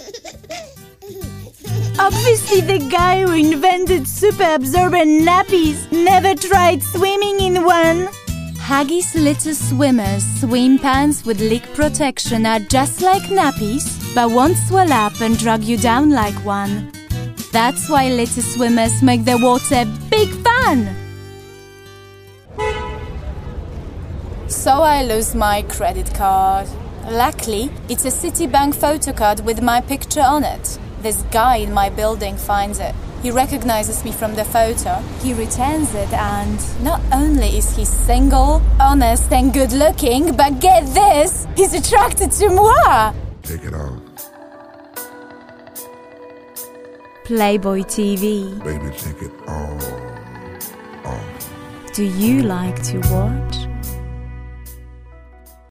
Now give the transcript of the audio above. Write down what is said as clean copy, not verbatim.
Obviously, the guy who invented super absorbent nappies never tried swimming in one. Haggis Little Swimmers swim pants with leak protection are just like nappies, but won't swell up and drag you down like one. That's why Little Swimmers make the water big fun. So I lose my credit card. Luckily, it's a Citibank photo card with my picture on it. This guy in my building finds it. He recognizes me from the photo. He returns it, and not only is he single, honest and good looking, but get this, he's attracted to moi. Take it off. Playboy TV. Baby, take it all off. Do you like to watch?